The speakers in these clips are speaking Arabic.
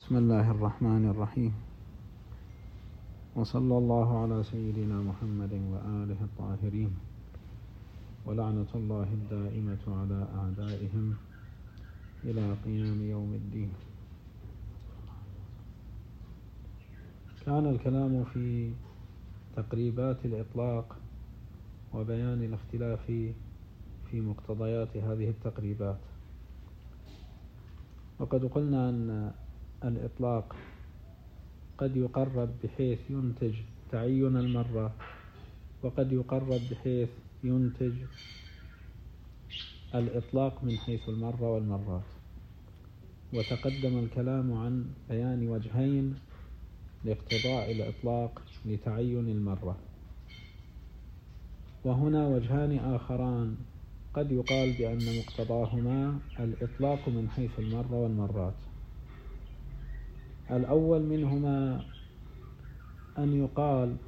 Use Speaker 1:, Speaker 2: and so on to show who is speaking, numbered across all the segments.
Speaker 1: بسم الله الرحمن الرحيم، وصلى الله على سيدنا محمد وآله الطاهرين، ولعنة الله الدائمة على أعدائهم إلى قيام يوم الدين. كان الكلام في تقريبات الإطلاق وبيان الاختلاف في مقتضيات هذه التقريبات، وقد قلنا أن الإطلاق قد يقرب بحيث ينتج تعين المرة، وقد يقرب بحيث ينتج الإطلاق من حيث المرة والمرات. وتقدم الكلام عن بيان وجهين لاقتضاء الإطلاق لتعين المرة، وهنا وجهان آخران قد يقال بأن مقتضاهما الإطلاق من حيث المرة والمرات. الأول منهما أن يقال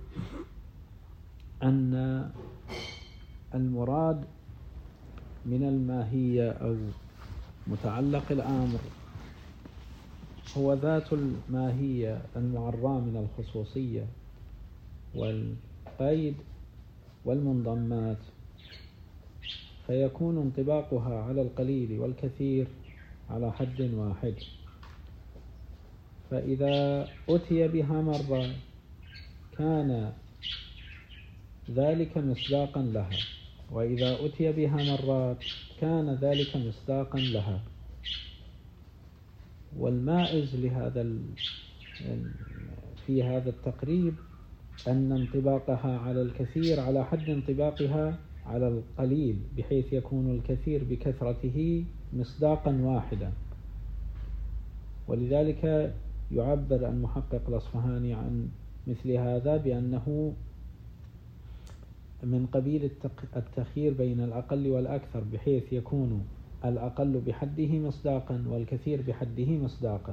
Speaker 1: أن المراد من الماهية أو متعلق الأمر هو ذات الماهية المعرى من الخصوصية والقيد والمنضمات، فيكون انطباقها على القليل والكثير على حد واحد. فإذا أتي بها مرة كان ذلك مصداقا لها، وإذا أتي بها مرات كان ذلك مصداقا لها. والمائز لهذا في هذا التقريب أن انطباقها على الكثير على حد انطباقها على القليل، بحيث يكون الكثير بكثرته مصداقا واحدا. ولذلك يعبر المحقق الأصفهاني عن مثل هذا بأنه من قبيل التخيير بين الأقل والأكثر، بحيث يكون الأقل بحده مصداقا والكثير بحده مصداقا.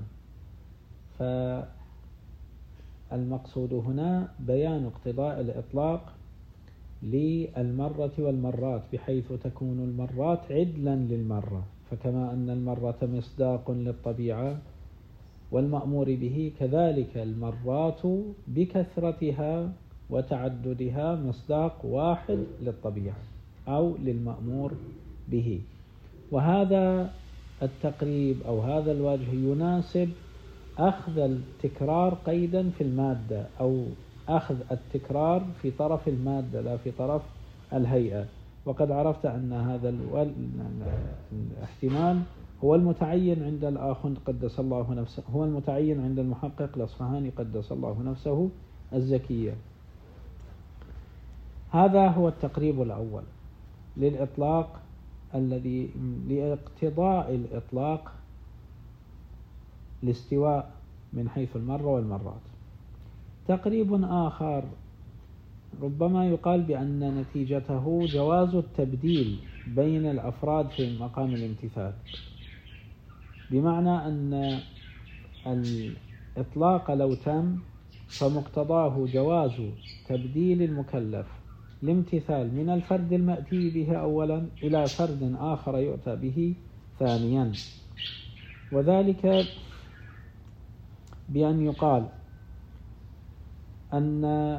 Speaker 1: فالمقصود هنا بيان اقتضاء الإطلاق للمرة والمرات، بحيث تكون المرات عدلا للمرة، فكما أن المرة مصداق للطبيعة والمأمور به، كذلك المرات بكثرتها وتعددها مصداق واحد للطبيعة أو للمأمور به. وهذا التقريب أو هذا الوجه يناسب أخذ التكرار قيدا في المادة، أو أخذ التكرار في طرف المادة لا في طرف الهيئة. وقد عرفت أن هذا الاحتمال هو المتعين عند الآخر قدس الله نفسه، هو المتعين عند المحقق الأصفهاني قدس الله نفسه الزكية. هذا هو التقريب الأول للإطلاق الذي لاقتضاء الإطلاق الاستواء من حيث المرة والمرات. تقريب آخر ربما يقال بأن نتيجته جواز التبديل بين الأفراد في مقام الامتثال، بمعنى أن الإطلاق لو تم فمقتضاه جواز تبديل المكلف الامتثال من الفرد المأتي به أولا إلى فرد آخر يؤتى به ثانيا. وذلك بأن يقال أن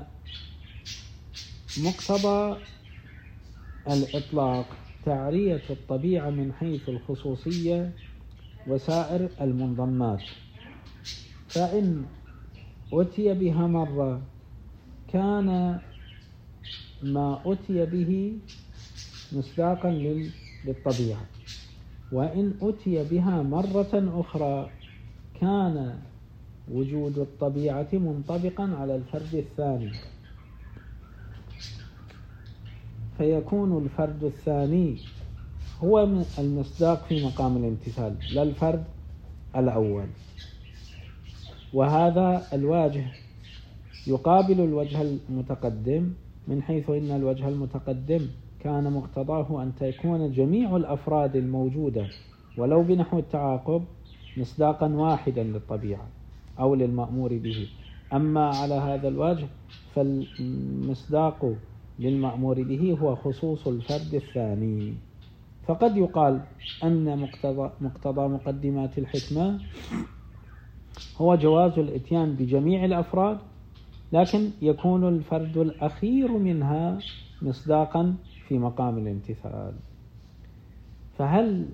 Speaker 1: مقتضى الإطلاق تعرية الطبيعة من حيث الخصوصية وسائر المنضمات، فإن أتي بها مرة كان ما أتي به مصداقا للطبيعة، وإن أتي بها مرة أخرى كان وجود الطبيعة منطبقا على الفرد الثاني، فيكون الفرد الثاني هو المصداق في مقام الامتثال لا الفرد الأول. وهذا الواجه يقابل الوجه المتقدم، من حيث إن الوجه المتقدم كان مقتضاه أن تكون جميع الأفراد الموجودة ولو بنحو التعاقب مصداقا واحدا للطبيعة أو للمأمور به. أما على هذا الوجه فالمصداق للمأمور به هو خصوص الفرد الثاني. فقد يقال أن مقتضى مقدمات الحكمة هو جواز الإتيان بجميع الأفراد، لكن يكون الفرد الأخير منها مصداقا في مقام الامتثال. فهل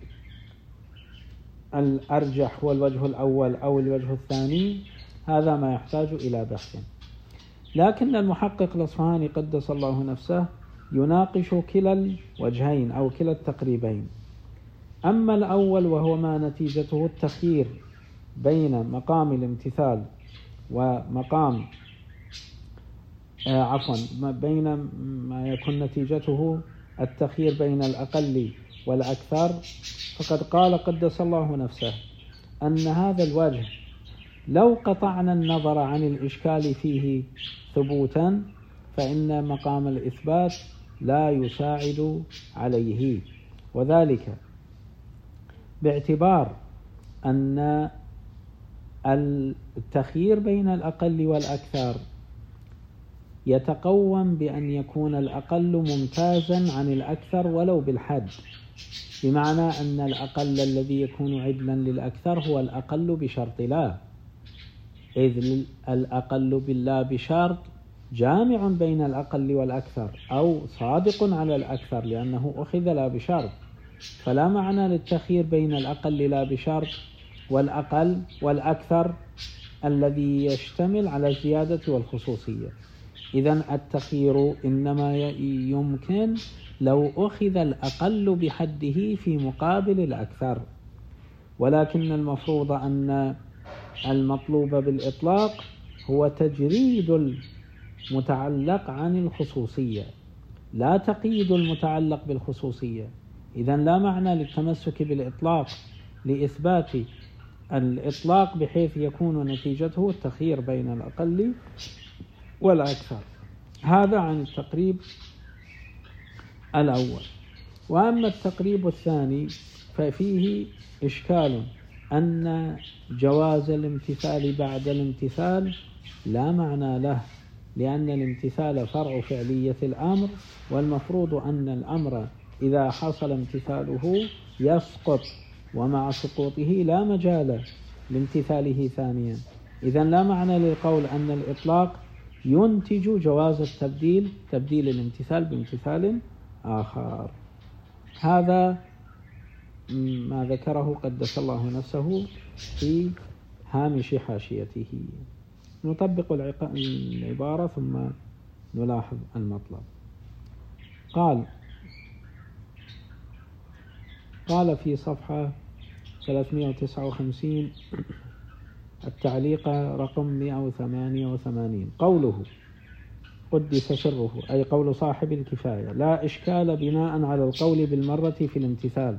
Speaker 1: الأرجح هو الوجه الأول أو الوجه الثاني؟ هذا ما يحتاج إلى بحث. لكن المحقق الأصفهاني قدس الله نفسه يناقش كلا الوجهين أو كلا التقريبين. أما الأول وهو ما نتيجته التخيير بين مقام الامتثال ومقام بين ما يكون نتيجته التخيير بين الأقل والأكثر، فقد قال قدس الله نفسه أن هذا الوجه لو قطعنا النظر عن الإشكال فيه ثبوتا فإن مقام الإثبات لا يساعد عليه، وذلك باعتبار أن التخيير بين الأقل والأكثر يتقوم بأن يكون الأقل ممتازا عن الأكثر ولو بالحد، بمعنى أن الأقل الذي يكون عدلا للأكثر هو الأقل بشرط لا، إذ الأقل باللا بشرط جامع بين الأقل والأكثر أو صادق على الأكثر لأنه أخذ لا بشرط، فلا معنى للتخيير بين الأقل لا بشرط والأقل والأكثر الذي يشتمل على الزيادة والخصوصية. إذن التخيير إنما يمكن لو أخذ الأقل بحده في مقابل الأكثر، ولكن المفروض أن المطلوب بالإطلاق هو تجريد المتعلق عن الخصوصية، لا تقييد المتعلق بالخصوصية. إذن لا معنى للتمسك بالإطلاق لإثبات الإطلاق بحيث يكون نتيجته التخيير بين الأقل والأكثر. هذا عن التقريب الأول. وأما التقريب الثاني ففيه إشكال أن جواز الامتثال بعد الامتثال لا معنى له، لأن الامتثال فرع فعلية الأمر، والمفروض أن الأمر إذا حصل امتثاله يسقط، ومع سقوطه لا مجال لامتثاله ثانيا. إذن لا معنى للقول أن الإطلاق ينتج جواز تبديل الامتثال بامتثال آخر. هذا ما ذكره قدس الله نفسه في هامش حاشيته. نطبق العبارة ثم نلاحظ المطلب. قال في صفحة 359 التعليق رقم 188: قوله قدس سره، أي قول صاحب الكفاية: لا إشكال بناء على القول بالمرة في الامتثال.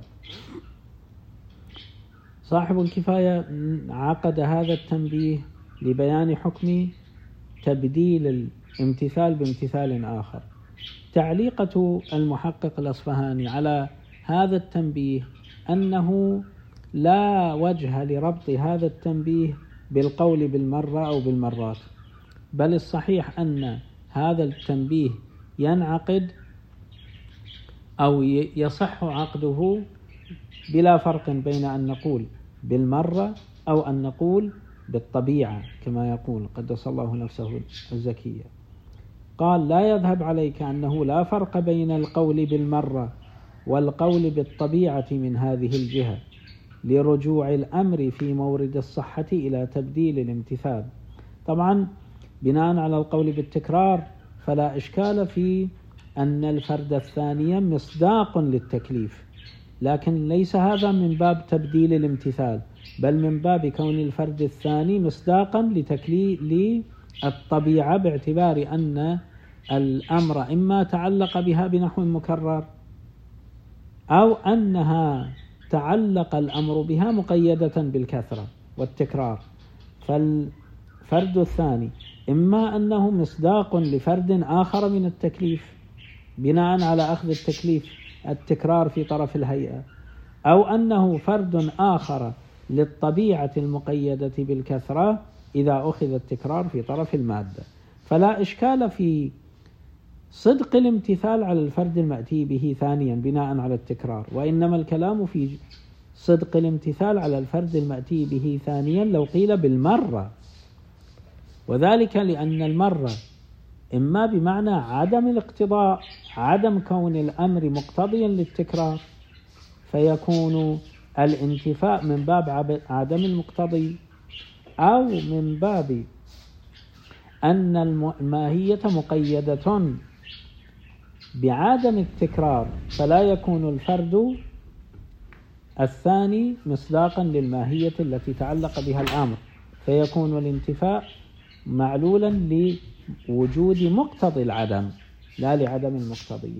Speaker 1: صاحب الكفاية عقد هذا التنبيه لبيان حكم تبديل الامتثال بامتثال آخر. تعليقة المحقق الأصفهاني على هذا التنبيه أنه لا وجه لربط هذا التنبيه بالقول بالمرة أو بالمرات، بل الصحيح أن هذا التنبيه ينعقد أو يصح عقده بلا فرق بين أن نقول بالمرة أو أن نقول بالطبيعة كما يقول قدس الله نفسه الزكية. قال: لا يذهب عليك أنه لا فرق بين القول بالمرة والقول بالطبيعة من هذه الجهة، لرجوع الأمر في مورد الصحة إلى تبديل الامتثال. طبعا بناء على القول بالتكرار فلا إشكال في أن الفرد الثاني مصداق للتكليف، لكن ليس هذا من باب تبديل الامتثال، بل من باب كون الفرد الثاني مصداقا للطبيعة، باعتبار أن الأمر إما تعلق بها بنحو مكرر أو أنها تعلق الأمر بها مقيدة بالكثرة والتكرار. فالفرد الثاني إما أنه مصداق لفرد آخر من التكليف بناء على أخذ التكرار في طرف الهيئة، أو أنه فرد آخر للطبيعة المقيدة بالكثرة إذا أخذ التكرار في طرف المادة. فلا إشكال في صدق الامتثال على الفرد المأتي به ثانيا بناء على التكرار، وإنما الكلام في صدق الامتثال على الفرد المأتي به ثانيا لو قيل بالمرة، وذلك لأن المرة إما بمعنى عدم الاقتضاء، عدم كون الأمر مقتضيا للتكرار، فيكون الانتفاء من باب عدم المقتضي، أو من باب أن الماهية مقيدة بعدم التكرار، فلا يكون الفرد الثاني مصداقا للماهية التي تعلق بها الأمر، فيكون الانتفاء معلولا لوجود مقتضي العدم لا لعدم المقتضي.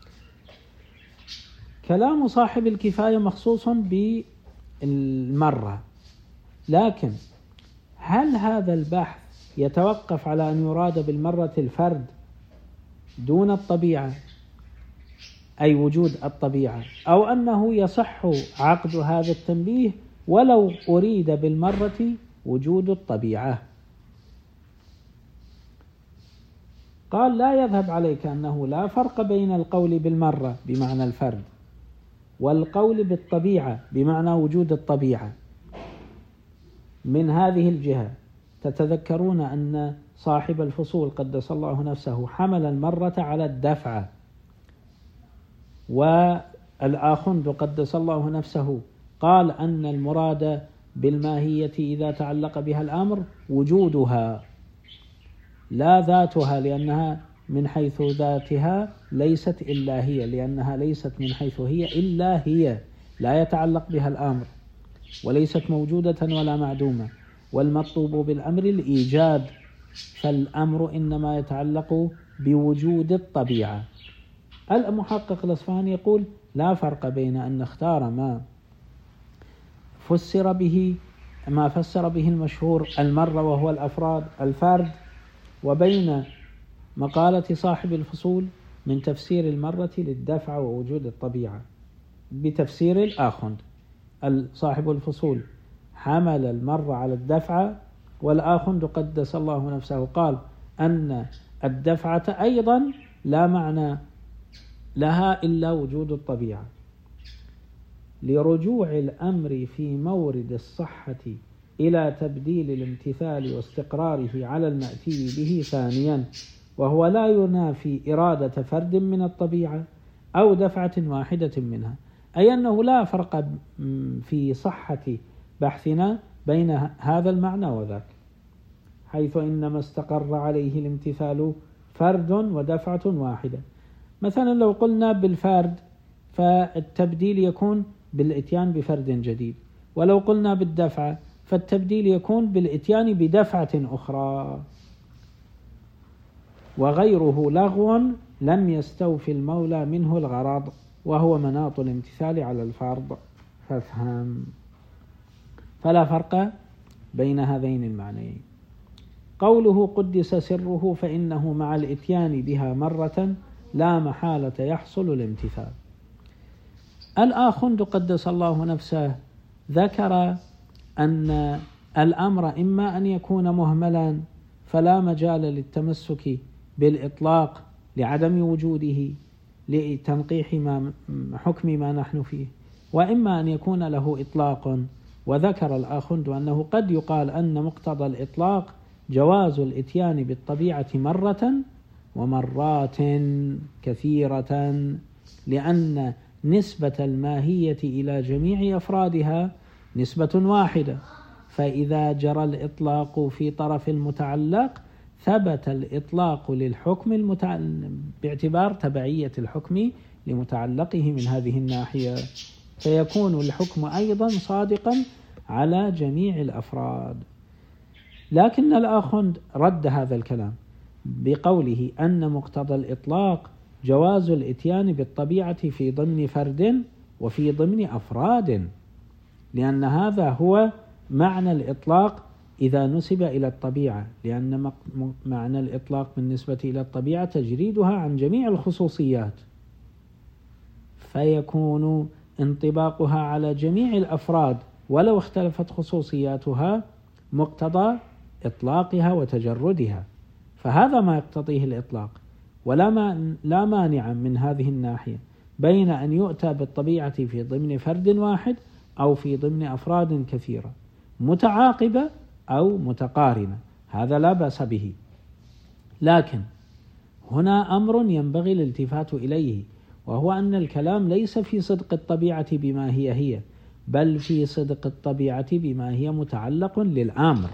Speaker 1: كلام صاحب الكفاية مخصوص بالمرة، لكن هل هذا البحث يتوقف على أن يراد بالمرة الفرد دون الطبيعة، أي وجود الطبيعة، أو أنه يصح عقد هذا التنبيه ولو أريد بالمرة وجود الطبيعة؟ قال: لا يذهب عليك أنه لا فرق بين القول بالمرة بمعنى الفرد والقول بالطبيعة بمعنى وجود الطبيعة. من هذه الجهة تتذكرون أن صاحب الفصول قدس الله نفسه حمل المرة على الدفعة، والآخند قدس الله نفسه قال أن المراد بالماهية إذا تعلق بها الأمر وجودها لا ذاتها، لأنها من حيث ذاتها ليست إلا هي، لأنها ليست من حيث هي إلا هي، لا يتعلق بها الأمر، وليست موجودة ولا معدومة، والمطلوب بالأمر الإيجاد، فالأمر إنما يتعلق بوجود الطبيعة. المحقق الأصفهاني يقول: لا فرق بين أن نختار ما فسر به المشهور المرة وهو الفرد، وبين مقالة صاحب الفصول من تفسير المرة للدفع ووجود الطبيعة بتفسير الآخند. صاحب الفصول حمل المرة على الدفع، والآخند قدس الله نفسه قال أن الدفعة أيضا لا معنى لها إلا وجود الطبيعة، لرجوع الأمر في مورد الصحة إلى تبديل الامتثال واستقراره على المأتي به ثانيا، وهو لا ينافي إرادة فرد من الطبيعة أو دفعة واحدة منها، أي أنه لا فرق في صحة بحثنا بين هذا المعنى وذاك، حيث إنما استقر عليه الامتثال فرد ودفعة واحدة. مثلا لو قلنا بالفرد فالتبديل يكون بالإتيان بفرد جديد، ولو قلنا بالدفعة فالتبديل يكون بالإتيان بدفعة أخرى. وغيره لغو لم يستوفي المولى منه الغرض، وهو مناط الامتثال على الفرض، فافهم. فلا فرق بين هذين المعنيين. قوله قدس سره فإنه مع الإتيان بها مرة لا محالة يحصل الامتثال. الآخند قدس الله نفسه ذكر أن الأمر إما أن يكون مهملا فلا مجال للتمسك بالإطلاق لعدم وجوده لتنقيح حكم ما نحن فيه، وإما أن يكون له إطلاق. وذكر الآخند أنه قد يقال أن مقتضى الإطلاق جواز الإتيان بالطبيعة مرة ومرات كثيرة، لأن نسبة الماهية إلى جميع أفرادها نسبة واحدة، فإذا جرى الإطلاق في طرف المتعلق ثبت الإطلاق للحكم باعتبار تبعية الحكم لمتعلقه من هذه الناحية، فيكون الحكم أيضا صادقا على جميع الأفراد. لكن الآخند رد هذا الكلام بقوله أن مقتضى الإطلاق جواز الإتيان بالطبيعة في ضمن فرد وفي ضمن أفراد، لأن هذا هو معنى الإطلاق إذا نسب إلى الطبيعة، لأن معنى الإطلاق بالنسبة إلى الطبيعة تجريدها عن جميع الخصوصيات، فيكون انطباقها على جميع الأفراد ولو اختلفت خصوصياتها مقتضى إطلاقها وتجردها، فهذا ما يقتضيه الإطلاق. لا مانع من هذه الناحية بين أن يؤتى بالطبيعة في ضمن فرد واحد أو في ضمن أفراد كثيرة متعاقبة أو متقارنة، هذا لا بأس به. لكن هنا أمر ينبغي الالتفات إليه، وهو أن الكلام ليس في صدق الطبيعة بما هي، بل في صدق الطبيعة بما هي متعلق للآمر.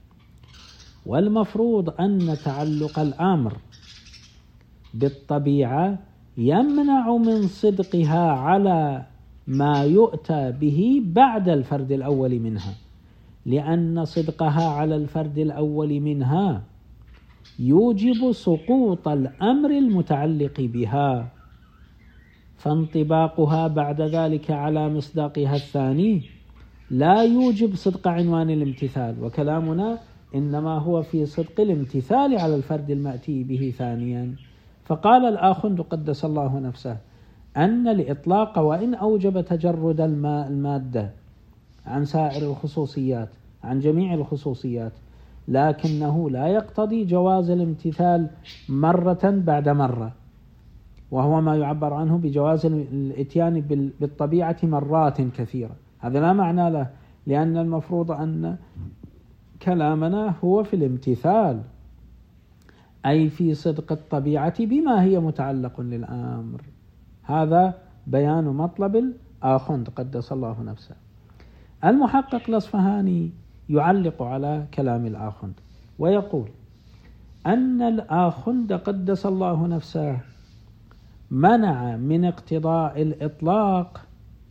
Speaker 1: والمفروض أن تعلق الآمر بالطبيعة يمنع من صدقها على ما يؤتى به بعد الفرد الأول منها، لأن صدقها على الفرد الأول منها يوجب سقوط الأمر المتعلق بها، فانطباقها بعد ذلك على مصداقها الثاني لا يوجب صدق عنوان الامتثال، وكلامنا إنما هو في صدق الامتثال على الفرد المأتي به ثانيا. فقال الآخند قدس الله نفسه أن الإطلاق وإن أوجب تجرد المادة عن سائر الخصوصيات، عن جميع الخصوصيات، لكنه لا يقتضي جواز الامتثال مرة بعد مرة، وهو ما يعبر عنه بجواز الاتيان بالطبيعة مرات كثيرة. هذا لا معنى له، لأن المفروض أن كلامنا هو في الامتثال، أي في صدق الطبيعة بما هي متعلق للأمر. هذا بيان مطلب الآخند قدس الله نفسه. المحقق الأصفهاني يعلق على كلام الآخند ويقول أن الآخند قدس الله نفسه منع من اقتضاء الإطلاق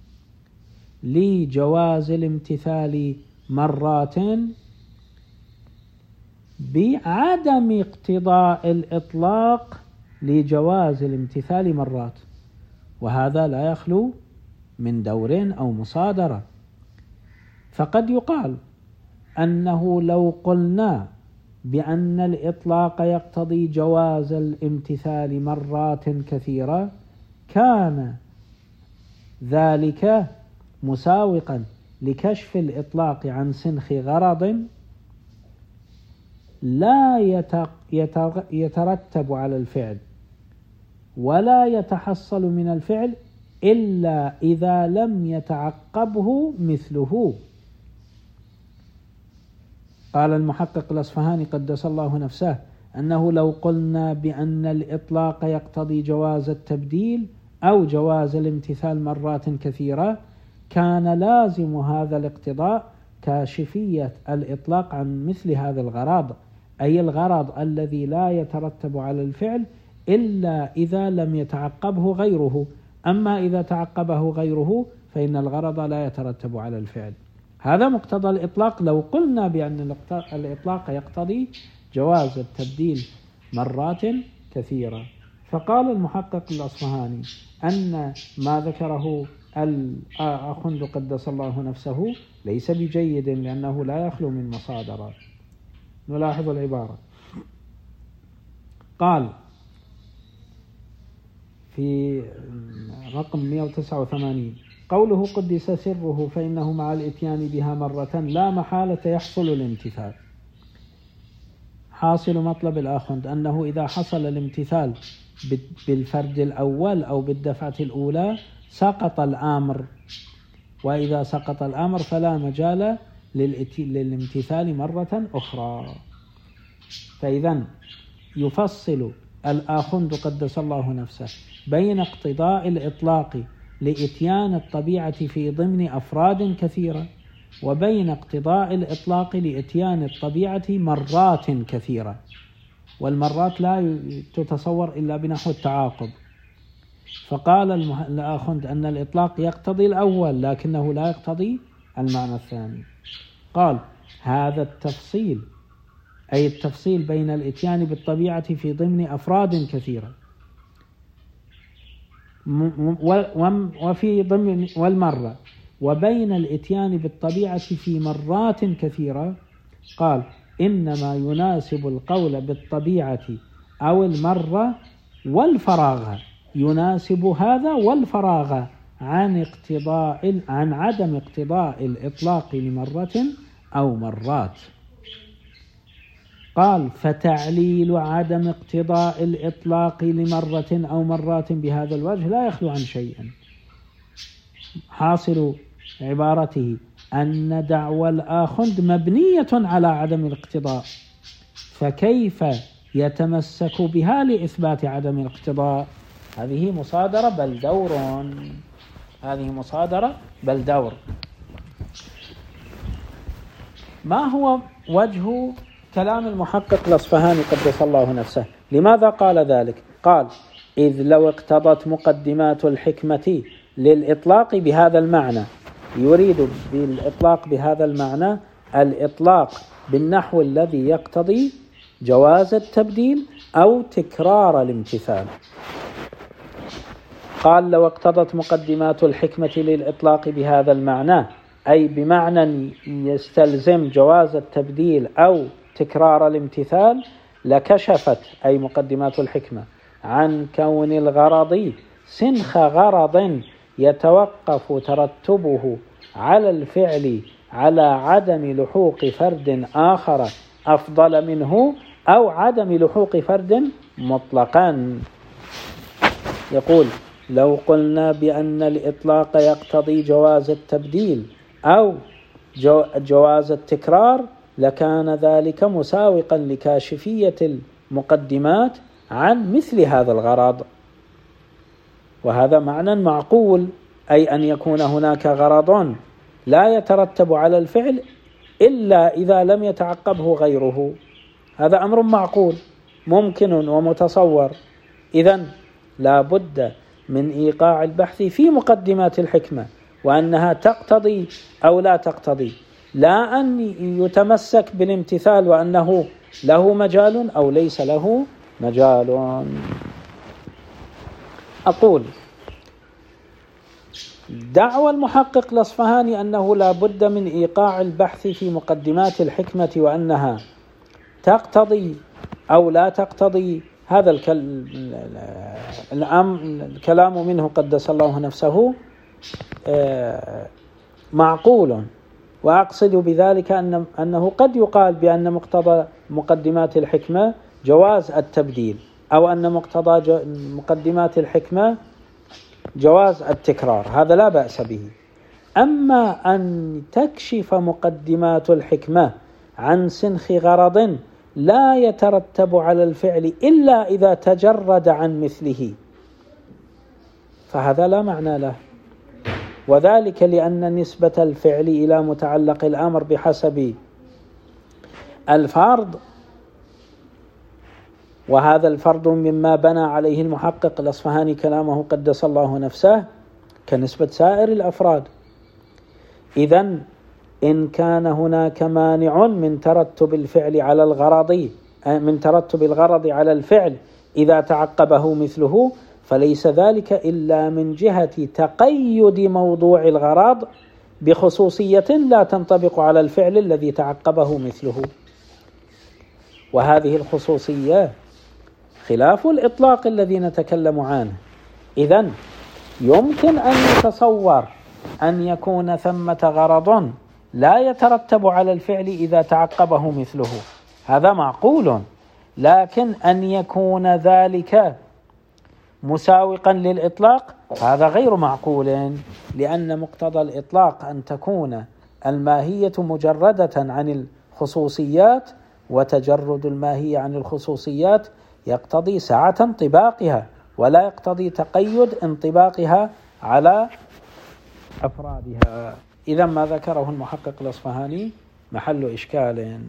Speaker 1: لجواز الامتثال مرات بعدم اقتضاء الإطلاق لجواز الامتثال مرات، وهذا لا يخلو من دور أو مصادرة. فقد يقال أنه لو قلنا بأن الإطلاق يقتضي جواز الامتثال مرات كثيرة كان ذلك مساوقا لكشف الإطلاق عن سنخ غرض لا يترتب على الفعل ولا يتحصل من الفعل إلا إذا لم يتعقبه مثله. قال المحقق الأصفهاني قدس الله نفسه أنه لو قلنا بأن الإطلاق يقتضي جواز التبديل أو جواز الامتثال مرات كثيرة كان لازم هذا الاقتضاء كاشفية الإطلاق عن مثل هذا الغرض، أي الغرض الذي لا يترتب على الفعل إلا إذا لم يتعقبه غيره، أما إذا تعقبه غيره فإن الغرض لا يترتب على الفعل. هذا مقتضى الإطلاق لو قلنا بأن الإطلاق يقتضي جواز التبديل مرات كثيرة. فقال المحقق الأصفهاني أن ما ذكره الآخند قدس الله نفسه ليس بجيد، لأنه لا يخلو من مصادر. نلاحظ العبارة، قال في رقم 189 قوله قدس سره فإنه مع الإتيان بها مرة لا محالة يحصل الامتثال. حاصل مطلب الآخند أنه إذا حصل الامتثال بالفرد الأول أو بالدفعة الأولى سقط الأمر، وإذا سقط الأمر فلا مجال للامتثال مرة أخرى. فإذا يفصل الآخند قدس الله نفسه بين اقتضاء الإطلاق لإتيان الطبيعة في ضمن أفراد كثيرة وبين اقتضاء الإطلاق لإتيان الطبيعة مرات كثيرة، والمرات لا تتصور إلا بنحو التعاقب. فقال الآخند أن الإطلاق يقتضي الأول لكنه لا يقتضي المعنى الثاني. قال هذا التفصيل أي التفصيل بين الإتيان بالطبيعة في ضمن أفراد كثيرة وفي ضمن والمرة وبين الإتيان بالطبيعة في مرات كثيرة، قال إنما يناسب القول بالطبيعة أو المرة والفراغ، يناسب هذا والفراغ عن عدم اقتضاء الإطلاق لمرة أو مرات. قال فتعليل عدم اقتضاء الإطلاق لمرة أو مرات بهذا الوجه لا يخلو عن شيء. حاصل عبارته أن دعوى الآخذ مبنية على عدم الاقتضاء، فكيف يتمسك بها لإثبات عدم الاقتضاء؟ هذه مصادرة بل دور، هذه مصادرة بل دور. ما هو وجه كلام المحقق الأصفهاني قدس الله نفسه؟ لماذا قال ذلك؟ قال: إذ لو اقتضت مقدمات الحكمة للإطلاق بهذا المعنى، يريد بالإطلاق بهذا المعنى الإطلاق بالنحو الذي يقتضي جواز التبديل أو تكرار الامتثال. قال: لو اقتضت مقدمات الحكمة للإطلاق بهذا المعنى، أي بمعنى يستلزم جواز التبديل أو تكرار الامتثال، لكشفت أي مقدمات الحكمة عن كون الغرض سنخ غرض يتوقف ترتبه على الفعل على عدم لحوق فرد آخر أفضل منه أو عدم لحوق فرد مطلقا. يقول: لو قلنا بأن الإطلاق يقتضي جواز التبديل أو جواز التكرار لكان ذلك مساوقا لكاشفية المقدمات عن مثل هذا الغرض، وهذا معنى معقول، أي أن يكون هناك غرض لا يترتب على الفعل إلا إذا لم يتعقبه غيره. هذا أمر معقول ممكن ومتصور. إذن لا بد من إيقاع البحث في مقدمات الحكمة وأنها تقتضي أو لا تقتضي، لا أن يتمسك بالامتثال وأنه له مجال أو ليس له مجال. أقول: دعوى المحقق الأصفهاني أنه لا بد من إيقاع البحث في مقدمات الحكمة وأنها تقتضي أو لا تقتضي، هذا الكلام منه قدس الله نفسه معقول، وأقصد بذلك أنه قد يقال بأن مقتضى مقدمات الحكمة جواز التبديل، أو أن مقتضى مقدمات الحكمة جواز التكرار، هذا لا بأس به. أما أن تكشف مقدمات الحكمة عن سنخ غرض لا يترتب على الفعل إلا إذا تجرد عن مثله، فهذا لا معنى له، وذلك لأن نسبة الفعل إلى متعلق الأمر بحسب الفرض، وهذا الفرض مما بنى عليه المحقق الأصفهاني كلامه قدس الله نفسه كنسبة سائر الأفراد. إذن إن كان هناك مانع من ترتب الفعل على الغرض، من ترتب الغرض على الفعل إذا تعقبه مثله، فليس ذلك إلا من جهة تقيد موضوع الغرض بخصوصية لا تنطبق على الفعل الذي تعقبه مثله، وهذه الخصوصية خلاف الإطلاق الذي نتكلم عنه. إذن يمكن أن يتصور أن يكون ثمة غرض لا يترتب على الفعل إذا تعقبه مثله، هذا معقول، لكن أن يكون ذلك مساوقا للإطلاق هذا غير معقول، لأن مقتضى الإطلاق أن تكون الماهية مجردة عن الخصوصيات، وتجرد الماهية عن الخصوصيات يقتضي سعة انطباقها ولا يقتضي تقيد انطباقها على أفرادها. إذا ما ذكره المحقق الأصفهاني محل إشكال.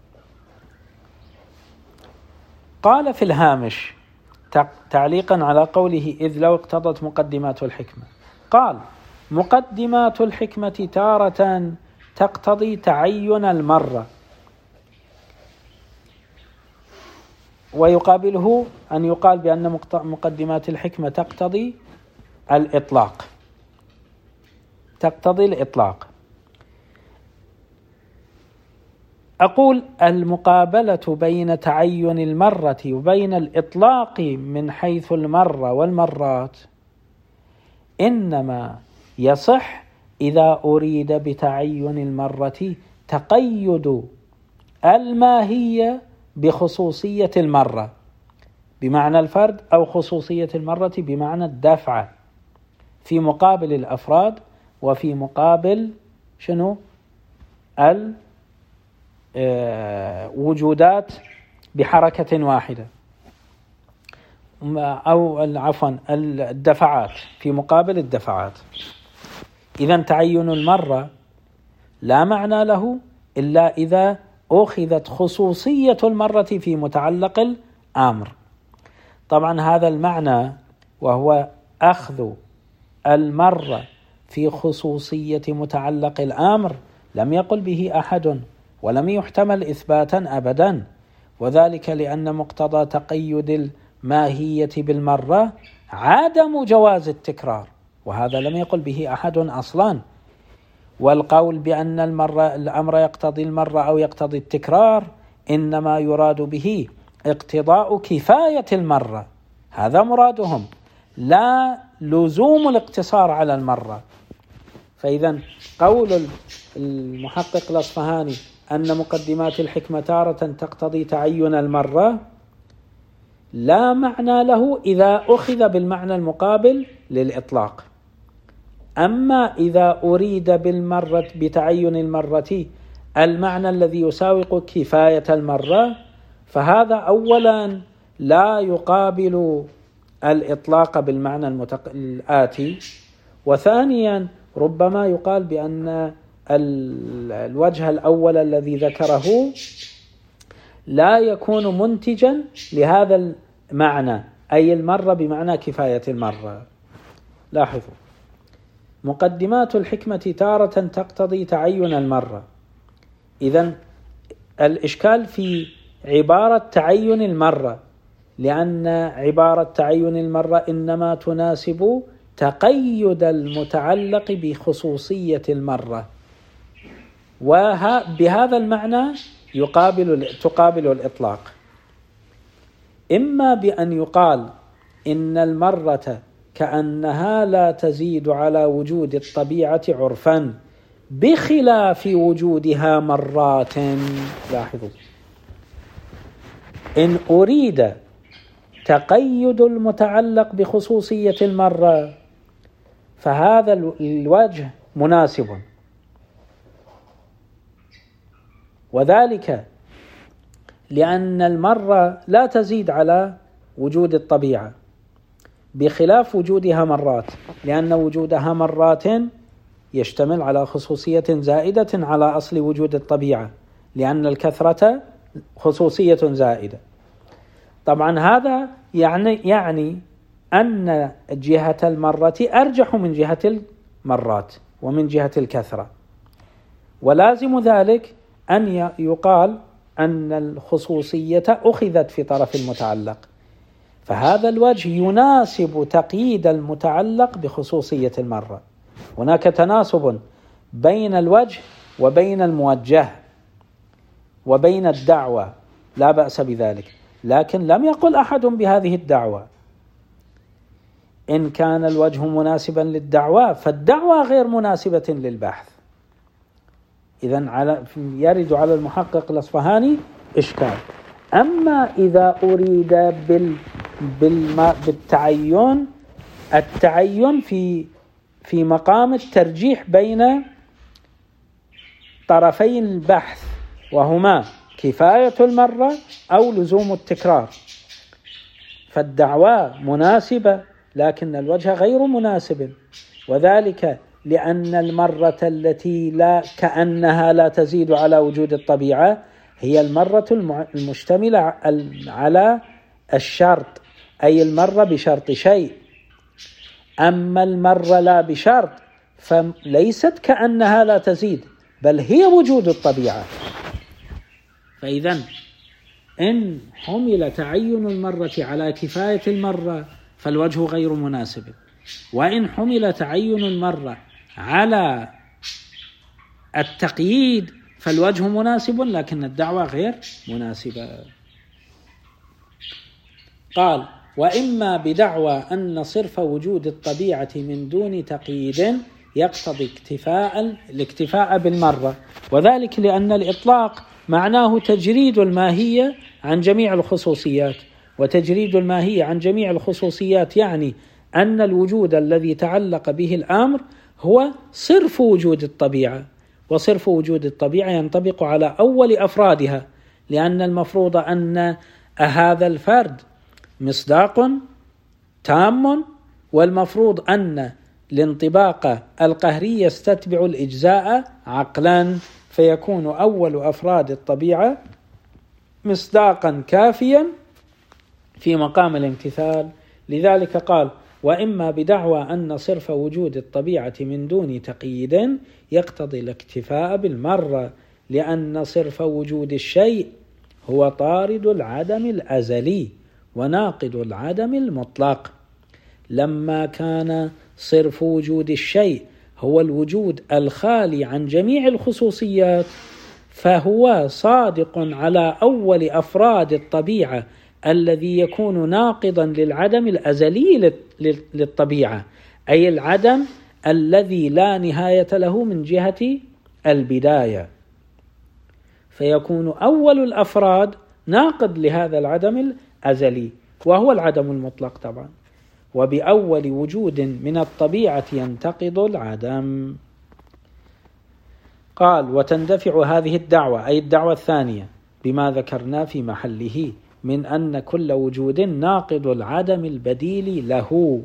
Speaker 1: قال في الهامش تعليقا على قوله إذ لو اقتضت مقدمات الحكمة، قال: مقدمات الحكمة تارة تقتضي تعين المرة، ويقابله أن يقال بأن مقدمات الحكمة تقتضي الإطلاق، تقتضي الإطلاق. أقول: المقابلة بين تعين المرة وبين الإطلاق من حيث المرة والمرات إنما يصح إذا أريد بتعين المرة تقيد الماهية بخصوصية المرة بمعنى الفرد، أو خصوصية المرة بمعنى الدفع في مقابل الأفراد، وفي مقابل شنو؟ الوجودات بحركة واحدة، أو عفوا الدفعات في مقابل الدفعات. إذن تعين المرة لا معنى له إلا إذا أخذت خصوصية المرة في متعلق الأمر. طبعا هذا المعنى وهو أخذ المرة في خصوصية متعلق الأمر لم يقل به أحد ولم يحتمل إثباتا أبدا، وذلك لأن مقتضى تقيد الماهية بالمرة عدم جواز التكرار، وهذا لم يقل به أحد أصلا. والقول بأن الأمر يقتضي المرة أو يقتضي التكرار إنما يراد به اقتضاء كفاية المرة، هذا مرادهم، لا لزوم الاقتصار على المرة. فإذا قول المحقق الأصفهاني أن مقدمات الحكمة تارة تقتضي تعين المرة لا معنى له إذا أخذ بالمعنى المقابل للإطلاق. أما إذا أريد بالمرة بتعين المرة المعنى الذي يساوق كفاية المرة فهذا أولا لا يقابل الإطلاق بالمعنى الآتي، وثانيا ربما يقال بأن الوجه الأول الذي ذكره لا يكون منتجا لهذا المعنى، أي المرة بمعنى كفاية المرة. لاحظوا، مقدمات الحكمة تارة تقتضي تعين المرة. إذن الإشكال في عبارة تعين المرة، لأن عبارة تعين المرة إنما تناسب تقيد المتعلق بخصوصية المرة، وبهذا المعنى تقابل الإطلاق. إما بأن يقال إن المرة كأنها لا تزيد على وجود الطبيعة عرفا بخلاف وجودها مرات. لاحظوا، إن أريد تقيد المتعلق بخصوصية المرة فهذا الوجه مناسب، وذلك لأن المرة لا تزيد على وجود الطبيعة بخلاف وجودها مرات، لأن وجودها مرات يشتمل على خصوصية زائدة على أصل وجود الطبيعة، لأن الكثرة خصوصية زائدة. طبعا هذا يعني أن جهة المرة أرجح من جهة المرات ومن جهة الكثرة، ولازم ذلك أن يقال أن الخصوصية أخذت في طرف المتعلق، فهذا الوجه يناسب تقييد المتعلق بخصوصية المرة. هناك تناسب بين الوجه وبين الموجه وبين الدعوة، لا بأس بذلك، لكن لم يقل أحد بهذه الدعوة. إن كان الوجه مناسبا للدعوة فالدعوة غير مناسبة للبحث. إذن يرد على المحقق الأصفهاني إشكال. أما إذا أريد بالتعين، التعين في مقام الترجيح بين طرفي البحث، وهما كفاية المرة أو لزوم التكرار، فالدعوة مناسبة لكن الوجه غير مناسب، وذلك لأن المرة التي كأنها لا تزيد على وجود الطبيعة هي المرة المشتملة على الشرط، أي المرة بشرط شيء. أما المرة لا بشرط فليست كأنها لا تزيد، بل هي وجود الطبيعة. فإذا إن حمل تعين المرة على كفاية المرة فالوجه غير مناسب، وإن حمل تعين المرة على التقييد فالوجه مناسب لكن الدعوة غير مناسبة. قال: وإما بدعوى أن صرف وجود الطبيعة من دون تقييد يقتضي الاكتفاء بالمرة، وذلك لأن الإطلاق معناه تجريد الماهية عن جميع الخصوصيات، وتجريد الماهية عن جميع الخصوصيات يعني أن الوجود الذي تعلق به الأمر هو صرف وجود الطبيعة، وصرف وجود الطبيعة ينطبق على أول أفرادها، لأن المفروض أن هذا الفرد مصداق تام، والمفروض أن الانطباق القهري يستتبع الإجزاء عقلا، فيكون أول أفراد الطبيعة مصداقا كافيا في مقام الامتثال. لذلك قال: وإما بدعوى أن صرف وجود الطبيعة من دون تقييد يقتضي الاكتفاء بالمرة، لأن صرف وجود الشيء هو طارد العدم الأزلي وناقض العدم المطلق. لما كان صرف وجود الشيء هو الوجود الخالي عن جميع الخصوصيات، فهو صادق على أول أفراد الطبيعة الذي يكون ناقضا للعدم الأزلي للطبيعة، أي العدم الذي لا نهاية له من جهة البداية، فيكون أول الأفراد ناقض لهذا العدم الأزلي وهو العدم المطلق طبعا. وبأول وجود من الطبيعة ينتقض العدم. قال: وتندفع هذه الدعوة، أي الدعوة الثانية، بما ذكرنا في محله من أن كل وجود ناقض العدم البديل له.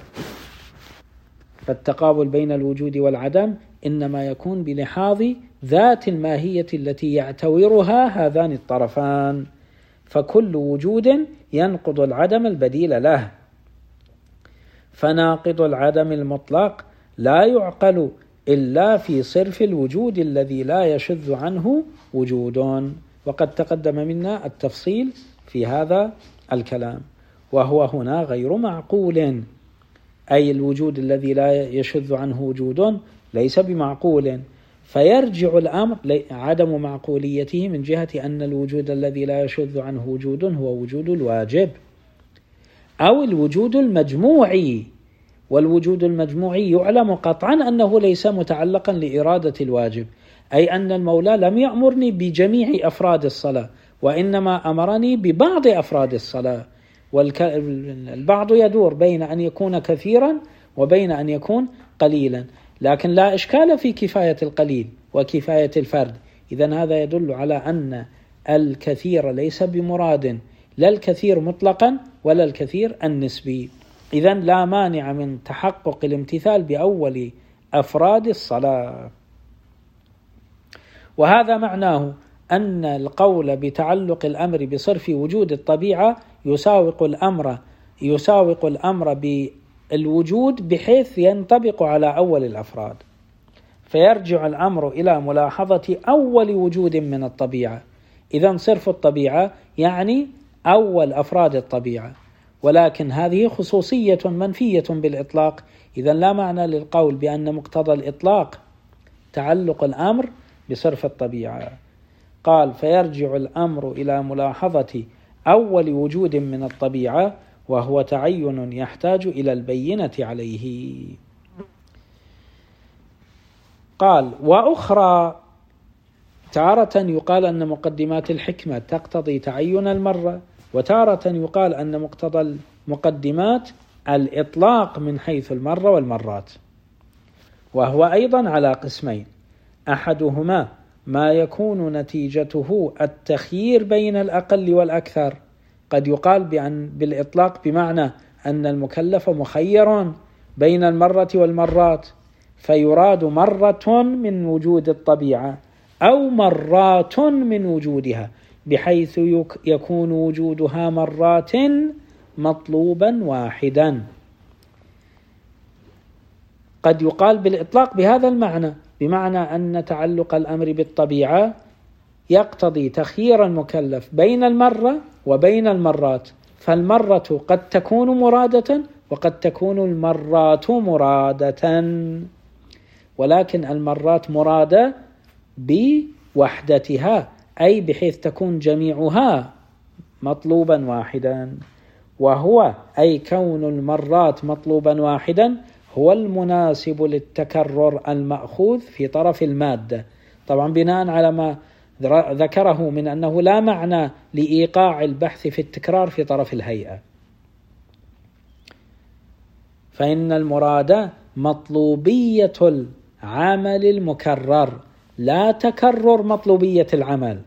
Speaker 1: فالتقابل بين الوجود والعدم إنما يكون بلحاظ ذات الماهية التي يعتورها هذان الطرفان، فكل وجود ينقض العدم البديل له. فناقض العدم المطلق لا يعقل إلا في صرف الوجود الذي لا يشذ عنه وجود، وقد تقدم منا التفصيل في هذا الكلام، وهو هنا غير معقول، أي الوجود الذي لا يشذ عنه وجود ليس بمعقول، فيرجع الأمر عدم معقوليته من جهة أن الوجود الذي لا يشذ عنه وجود هو وجود الواجب أو الوجود المجموعي. والوجود المجموعي يعلم قطعا أنه ليس متعلقا لإرادة الواجب، أي أن المولى لم يأمرني بجميع أفراد الصلاة، وإنما أمرني ببعض أفراد الصلاة، والبعض يدور بين أن يكون كثيرا وبين أن يكون قليلا، لكن لا إشكال في كفاية القليل وكفاية الفرد. إذن هذا يدل على أن الكثير ليس بمراد، لا الكثير مطلقا ولا الكثير النسبي. إذن لا مانع من تحقق الامتثال بأول أفراد الصلاة. وهذا معناه أن القول بتعلق الأمر بصرف وجود الطبيعة يساوق الأمر بالوجود بحيث ينطبق على أول الأفراد، فيرجع الأمر إلى ملاحظة أول وجود من الطبيعة. إذن صرف الطبيعة يعني أول أفراد الطبيعة، ولكن هذه خصوصية منفية بالإطلاق. إذن لا معنى للقول بأن مقتضى الإطلاق تعلق الأمر بصرف الطبيعة. قال: فيرجع الأمر إلى ملاحظة أول وجود من الطبيعة، وهو تعين يحتاج إلى البينة عليه. قال: وأخرى تارة يقال أن مقدمات الحكمة تقتضي تعين المرة، وتارة يقال أن مقتضى المقدمات الإطلاق من حيث المرة والمرات، وهو أيضا على قسمين: أحدهما ما يكون نتيجته التخيير بين الأقل والأكثر، قد يقال بالإطلاق بمعنى أن المكلف مخير بين المرة والمرات، فيراد مرة من وجود الطبيعة أو مرات من وجودها، بحيث يكون وجودها مرات مطلوبا واحدا. قد يقال بالإطلاق بهذا المعنى، بمعنى أن تعلق الأمر بالطبيعة يقتضي تخيير المكلف بين المرة وبين المرات، فالمرة قد تكون مرادة وقد تكون المرات مرادة، ولكن المرات مرادة بوحدتها، أي بحيث تكون جميعها مطلوبا واحدا، وهو أي كون المرات مطلوبا واحدا هو المناسب للتكرر المأخوذ في طرف المادة، طبعا بناء على ما ذكره من أنه لا معنى لإيقاع البحث في التكرار في طرف الهيئة، فإن المراد مطلوبية العمل المكرر، لا تكرر مطلوبية العمل.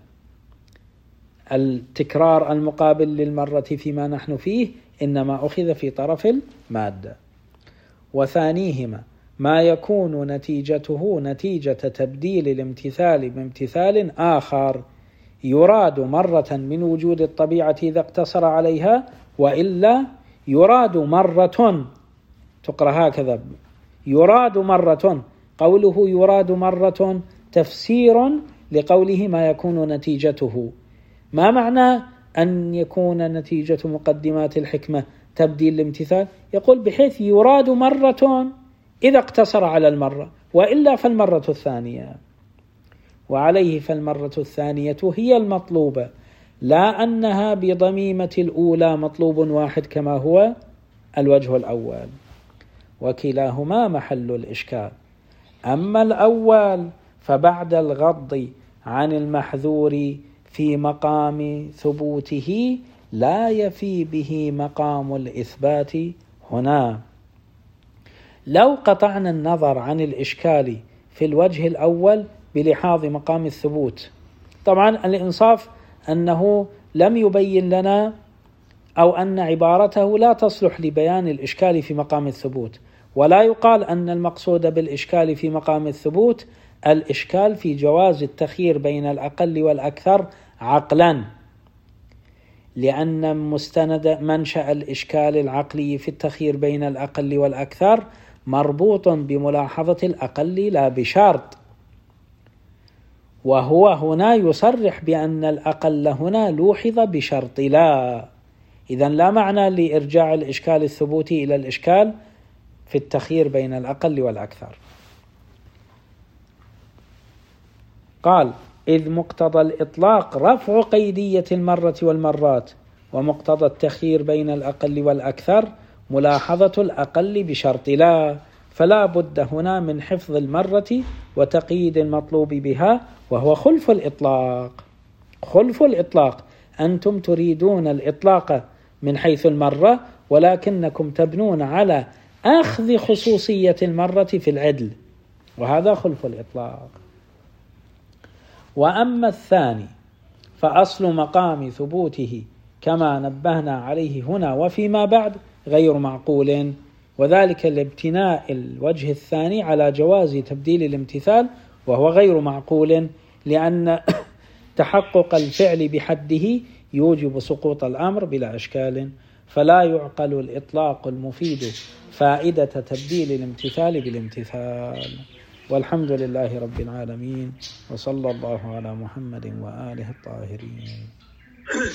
Speaker 1: التكرار المقابل للمرة فيما نحن فيه إنما أخذ في طرف المادة. وثانيهما ما يكون نتيجته نتيجة تبديل الامتثال بامتثال آخر، يراد مرة من وجود الطبيعة إذا اقتصر عليها، وإلا يراد مرة. تقرأ هكذا: يراد مرة. قوله يراد مرة تفسير لقوله ما يكون نتيجته. ما معنى أن يكون نتيجة مقدمات الحكمة تبديل الامتثال؟ يقول بحيث يراد مرة إذا اقتصر على المرة، وإلا فالمرة الثانية. وعليه فالمرة الثانية هي المطلوبة، لا أنها بضميمة الأولى مطلوب واحد كما هو الوجه الأول، وكلاهما محل الإشكال. أما الأول فبعد الغض عن المحذور في مقام ثبوته لا يفي به مقام الإثبات هنا. لو قطعنا النظر عن الإشكال في الوجه الأول بلحاظ مقام الثبوت، طبعا الإنصاف أنه لم يبين لنا، أو أن عبارته لا تصلح لبيان الإشكال في مقام الثبوت، ولا يقال أن المقصود بالإشكال في مقام الثبوت الإشكال في جواز التخيير بين الأقل والأكثر عقلا، لأن مستند منشأ الإشكال العقلي في التخيير بين الأقل والأكثر مربوط بملاحظة الأقل لا بشرط، وهو هنا يصرح بأن الأقل هنا لوحظ بشرط لا. إذن لا معنى لإرجاع الإشكال الثبوتي إلى الإشكال في التخيير بين الأقل والأكثر. قال: إذ مقتضى الإطلاق رفع قيدية المرة والمرات، ومقتضى التخيير بين الأقل والأكثر ملاحظة الأقل بشرط لا، فلا بد هنا من حفظ المرة وتقييد المطلوب بها، وهو خلف الإطلاق. خلف الإطلاق، أنتم تريدون الإطلاق من حيث المرة، ولكنكم تبنون على أخذ خصوصية المرة في العدل، وهذا خلف الإطلاق. وأما الثاني فأصل مقام ثبوته كما نبهنا عليه هنا وفيما بعد غير معقول، وذلك لابتناء الوجه الثاني على جواز تبديل الامتثال، وهو غير معقول لأن تحقق الفعل بحده يوجب سقوط الأمر بلا إشكال، فلا يعقل الإطلاق المفيد فائدة تبديل الامتثال بالامتثال. والحمد لله رب العالمين، وصلى الله على محمد وآله الطاهرين.